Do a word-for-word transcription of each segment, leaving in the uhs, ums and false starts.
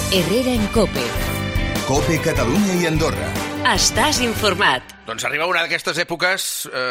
Herrera en COPE. COPE Catalunya i Andorra. Estàs informat. Doncs arriba una d'aquestes èpoques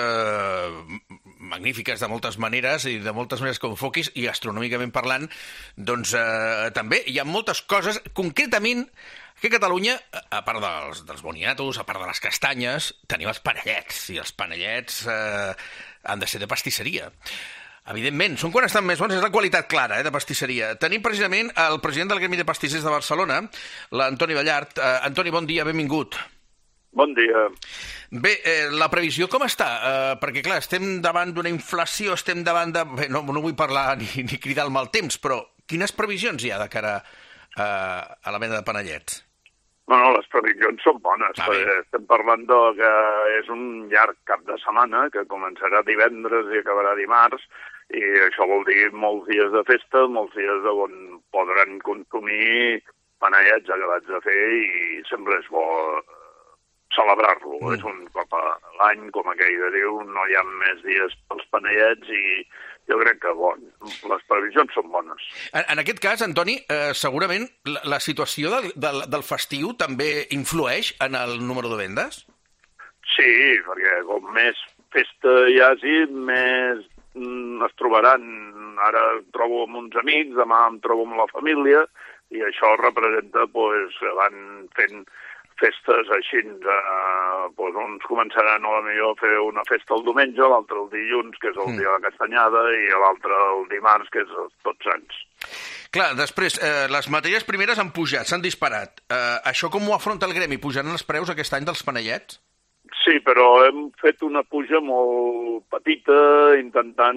eh, magnífiques de moltes maneres i de moltes maneres com foquis, i astronòmicament parlant, doncs eh, també hi ha moltes coses, concretament que a Catalunya, a part dels, dels boniatos, a part de les castanyes, tenim els panellets, i els panellets eh, han de ser de pastisseria. Evidentment, són quan estan més bons, és la qualitat clara eh, de pastisseria. Tenim precisament el president del Gremi de Pastissers de Barcelona, l'Antoni Ballart. Uh, Antoni, bon dia, benvingut. Bon dia. Bé, eh, la previsió com està? Uh, perquè, clar, estem davant d'una inflació, estem davant de... Bé, no, no vull parlar ni, ni cridar el mal temps, però quines previsions hi ha de cara uh, a la venda de panellets? Bueno, les previsions són bones. Ah, estem parlant de que és un llarg cap de setmana, que començarà divendres i acabarà dimarts, i això vol dir molts dies de festa, molts dies on podran consumir panellets acabats de fer, i sempre és bo celebrar-lo. Mm. És un cop a l'any, com aquell de diu, no hi ha més dies pels panellets, i jo crec que bon, les previsions són bones. En, en aquest cas, Antoni, eh, segurament la, la situació del, del, del festiu també influeix en el número de vendes? Sí, perquè com més festa hi hagi, més mm, es trobaran. Ara em trobo amb uns amics, demà em trobo amb la família, i això representa, doncs, van fent festes així, eh, doncs uns començaran a millor a fer una festa el diumenge, l'altre el dilluns, que és el mm. dia de la castanyada, i l'altre el dimarts, que és Tots Sants. Clar, després, eh, les matèries primeres han pujat, s'han disparat. Eh, això com ho afronta el gremi? Pujaran els preus aquest any dels panellets? Sí, però hem fet una puja molt petita, intentant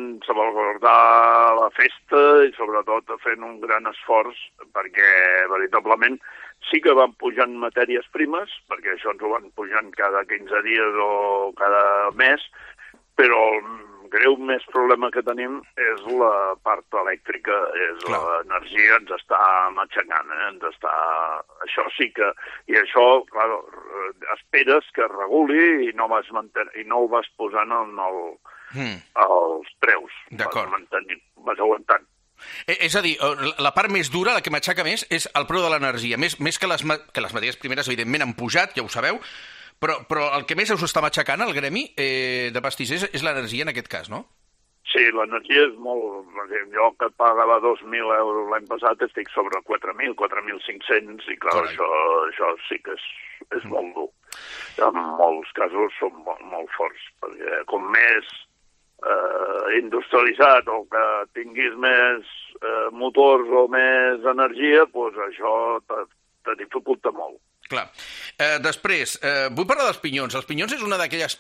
salvaguardar la festa i sobretot fent un gran esforç, perquè veritablement sí que van pujant matèries primes, perquè això ens ho van pujant cada quinze dies o cada mes, però el greu més problema que tenim és la part elèctrica, és l'energia, ens està matxacant, eh? ens està... Això sí que... I això, clar, esperes que es reguli i no vas, manten... i no ho vas posant en el... mm. els preus. D'acord. Vas mantenint, vas aguantant. És a dir, la part més dura, la que m'aixaca més, és el preu de l'energia. Més, més que, les, que les matèries primeres, evidentment, han pujat, ja ho sabeu, però, però el que més us està matxacant, el gremi eh, de pastissers, és l'energia en aquest cas, no? Sí, l'energia és molt... Jo que pagava dos mil euros l'any passat estic sobre quatre mil, quatre mil cinc-cents, i clar, això, això sí que és, és mm. molt dur. En molts casos són molt, molt forts, perquè com més eh, industrialitzat o que tinguis més eh, motors o més energia, doncs això te, te dificulta molt. Clar. Eh, després, eh, vull parlar dels pinyons. Els pinyons és una d'aquelles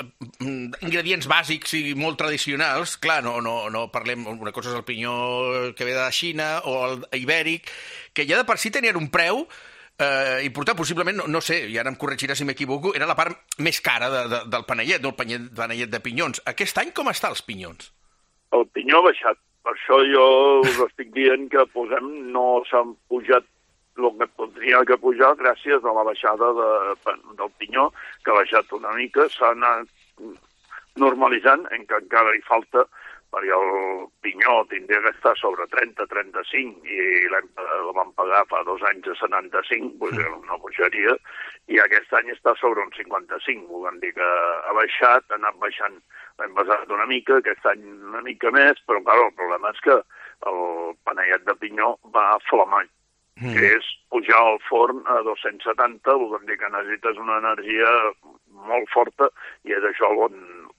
ingredients bàsics i molt tradicionals. Clar, no, no, no parlem... Una cosa és el pinyó que ve de la Xina o el ibèric, que ja de per si tenien un preu eh, important, possiblement, no, no sé, i ara em corregirà si m'equivoco, era la part més cara de, de, del panellet, del panellet, panellet de pinyons. Aquest any com està els pinyons? El pinyó ha baixat. Per això jo us estic dient que posem, no s'han pujat el que podria que pujar gràcies a la baixada de, del pinyó, que ha baixat una mica, s'ha anat normalitzant, en què encara hi falta, perquè el pinyó tindria que estar sobre trenta a trenta-cinc, i el vam pagar fa dos anys a setanta-cinc, doncs era una pujaria, i aquest any està sobre un cinquanta-cinc, volem dir que ha baixat, ha anat baixant l'any passat una mica, aquest any una mica més, però clar, el problema és que el panellet de pinyó va flamant, Mm. que és pujar al forn a dos-cents setanta, vol dir que necessites una energia molt forta, i és això on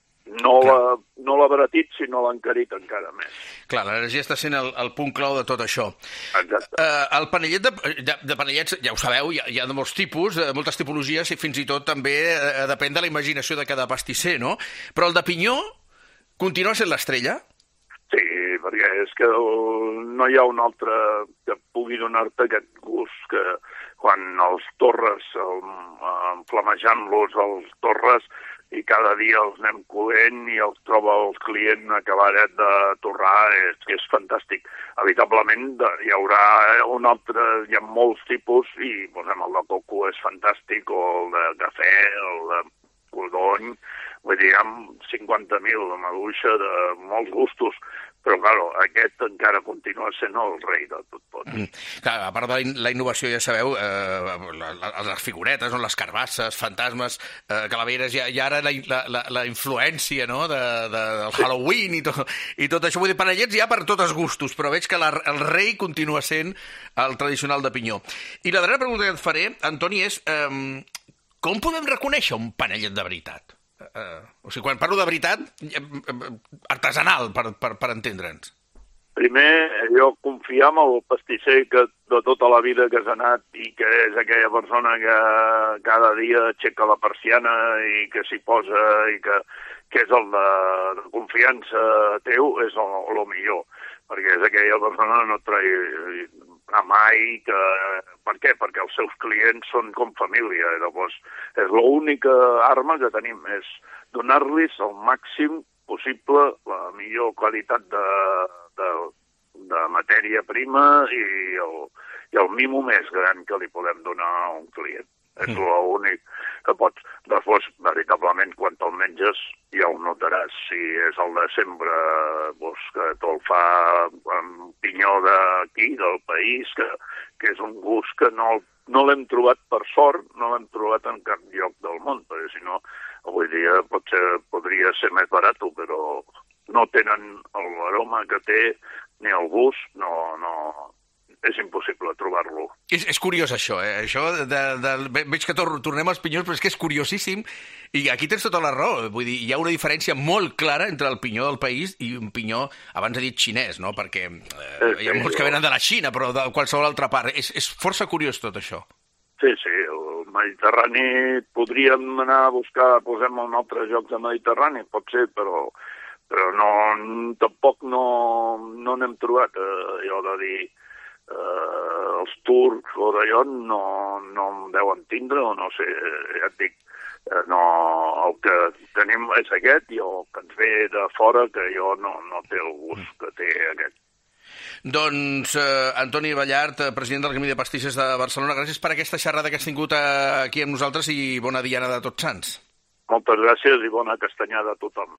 no l'ha no abaratit, sinó l'ha encarit encara més. Clar, l'energia està sent el, el punt clau de tot això. Exacte. Uh, el panellet de, de, de panellets, ja ho sabeu, hi ha, hi ha de molts tipus, de moltes tipologies, i fins i tot també uh, depèn de la imaginació de cada pastisser, no? Però el de pinyó continua sent l'estrella? Sí, perquè és que no hi ha un altre que pugui donar-te aquest gust, que quan els torres, el, enflamejant-los els torres, i cada dia els anem coent i els troba el client acabadet de torrar, és, és fantàstic. Evitablement hi haurà un altre, hi ha molts tipus, i posem el de coco és fantàstic, o el de cafè, el de codony, vull dir, hi ha cinquanta mil de maduixa de molts gustos, Però, claro, aquest encara continua sent el rei de tot pot. Mm. Clar, a part de la innovació, ja sabeu, eh, la, la, les figuretes, no? Les carbasses, fantasmes, eh, calaveres, i, i ara la, la, la influència, no? de, de, del Halloween i tot, i tot això. Vull dir, panellets hi ha per tots els gustos, però veig que la, el rei continua sent el tradicional de pinyó. I la darrera pregunta que et faré, Antoni, és eh, com podem reconèixer un panellet de veritat? Uh, o sigui, quan parlo de veritat, artesanal, per, per, per entendre'ns. Primer, jo confiar en el pastisser que de tota la vida que has anat i que és aquella persona que cada dia aixeca la persiana i que s'hi posa i que, que és el de, de confiança teu, és el, el millor. Perquè és aquella persona que no et trai a mai, que... Per què? Perquè els seus clients són com família. I llavors, és l'única arma que tenim, és donar-los el màxim possible la millor qualitat de, de, de matèria prima i el, i el mimo més gran que li podem donar a un client. És mm. l'únic que pots. Després, veritablement, quan te'l menges, ja ho notaràs. Si és el de sempre, doncs, que te'l fa amb pinyó d'aquí, del país, que, que és un gust que no, no l'hem trobat per sort, no l'hem trobat en cap lloc del món, perquè si no, avui dia potser podria ser més barat, però no tenen l'aroma que té, ni el gust, no... no és impossible trobar-lo. És, és curiós això, eh? Això de, de, veig que tor tornem als pinyons, però és que és curiosíssim, i aquí tens tota la raó. Vull dir, hi ha una diferència molt clara entre el pinyó del país i un pinyó, abans he dit xinès, no? Perquè eh, sí, hi ha molts sí, que venen de la Xina, però de qualsevol altra part. És, és força curiós tot això. Sí, sí, el Mediterrani podríem anar a buscar, posem un altre lloc de Mediterrani, pot ser, però, però no, tampoc no, no n'hem trobat, eh, allò de dir Uh, els turcs o d'allò no, no em deuen tindre, o no sé, ja et dic, uh, no, el que tenim és aquest i el que ens ve de fora que jo no, no té el gust que té aquest. Doncs, eh, Antoni Ballart, president del Gremi de Pastisses de Barcelona, gràcies per aquesta xerrada que has tingut aquí amb nosaltres i bona diana de Tots Sants. Moltes gràcies i bona castanyada a tothom.